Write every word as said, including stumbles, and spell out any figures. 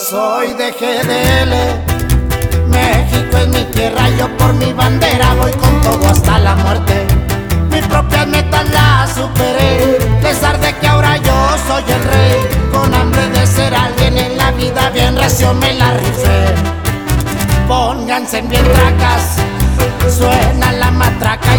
Soy de G D L, México es mi tierra, yo por mi bandera voy con todo hasta la muerte. Mis propias metas las superé, a pesar de que ahora yo soy el rey. Con hambre de ser alguien en la vida, bien recio me la rifé. Pónganse bien tracas, suena la matraca